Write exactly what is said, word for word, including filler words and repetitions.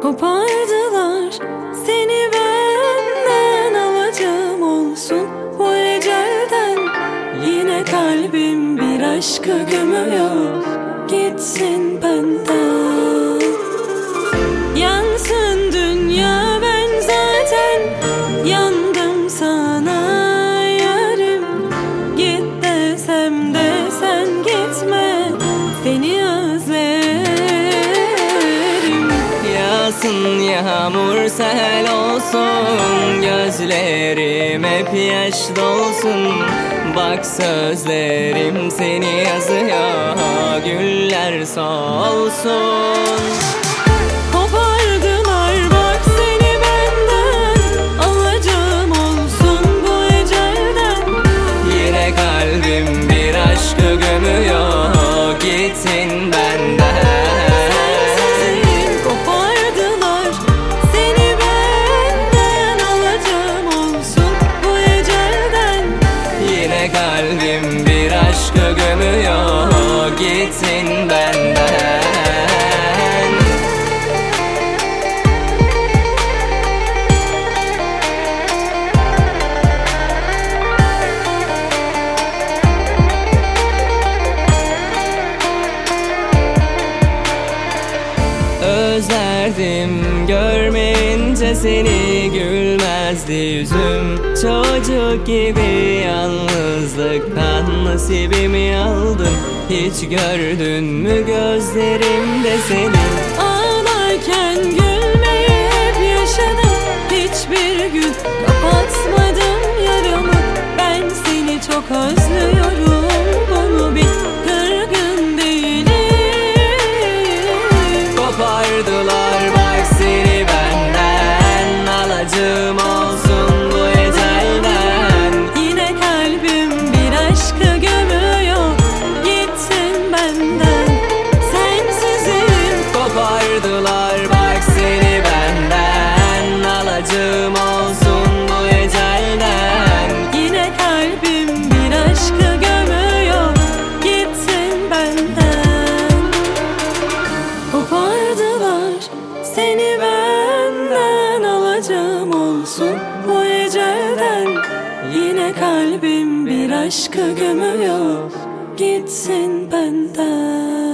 Kopardılar seni benden, alacağım olsun bu ecelden. Yine kalbim bir aşkı gömüyor, gitsin benden. Yansın dünya, ben zaten yandım sana yarim. Git desem de sen gitme, seni özlerim. Yağsın yağmur sel olsun, gözlerim hep yaş dolsun. Bak sözlerim seni yazıyor, güller solsun. Kopardılar bak seni benden, alacağım olsun bu ecelden. Yine kalbim bir aşkı gömüyor, gitsin benden. Kopardılar seni benden, alacağım olsun bu ecelden. Yine kalbim bir aşkı gömüyor, gitsin benden. Özlerdim görmeyince seni, gülmezdi yüzüm. Çocuk gibi yalnızlıktan nasibimi aldın. Hiç gördün mü gözlerimde seni? Ağlarken gülmeyi hep yaşadım, hiçbir gün kapatmadım yaramı. Ben seni çok özlüyorum, bunu bil, kırgın değilim. Kopardılar bak seni benden, alacağım olsun bu ecelden. Yine kalbim bir aşkı gömüyor, gitsin benden, sensizim. Kopardılar bak seni benden, alacağım olsun bu ecelden. Yine kalbim bir aşkı gömüyor, gitsin benden. Kopardılar seni benden, alacağım olsun bu ecelden. Yine kalbim bir aşkı gömüyor, gitsin benden.